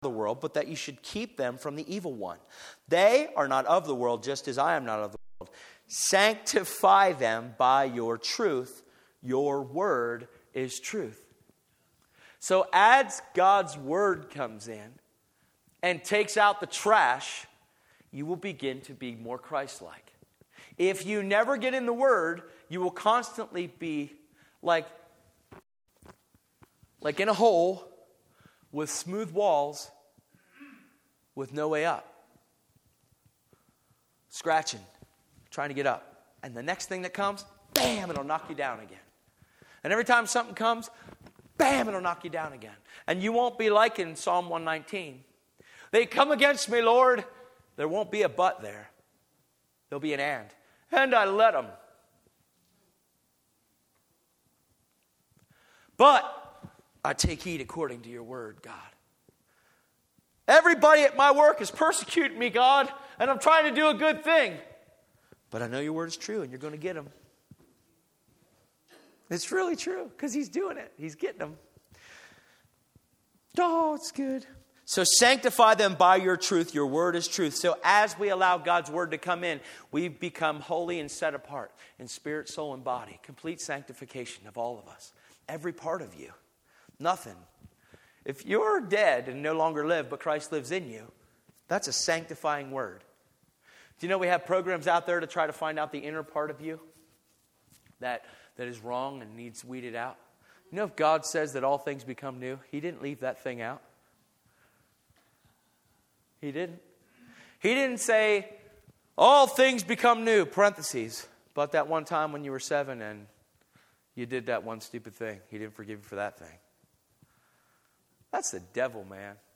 the world, but that you should keep them from the evil one. They are not of the world, just as I am not of the world. Sanctify them by your truth. Your word is truth. So as God's word comes in and takes out the trash, you will begin to be more Christ-like. If you never get in the word, you will constantly be like in a hole with smooth walls with no way up. Scratching, trying to get up. And the next thing that comes, bam, it'll knock you down again. And every time something comes, bam, it'll knock you down again. And you won't be like in Psalm 119. They come against me, Lord. There won't be a but there. There'll be an and. And I let them. But I take heed according to your word, God. Everybody at my work is persecuting me, God, and I'm trying to do a good thing. But I know your word is true, and you're going to get them. It's really true, because he's doing it. He's getting them. Oh, it's good. So sanctify them by your truth. Your word is truth. So as we allow God's word to come in, we become holy and set apart in spirit, soul, and body. Complete sanctification of all of us. Every part of you. Nothing. If you're dead and no longer live, but Christ lives in you, that's a sanctifying word. Do you know we have programs out there to try to find out the inner part of you that is wrong and needs weeded out? You know, if God says that all things become new, he didn't leave that thing out. He didn't. He didn't say, all things become new, parentheses, but that one time when you were 7 and you did that one stupid thing, he didn't forgive you for that thing. That's the devil, man.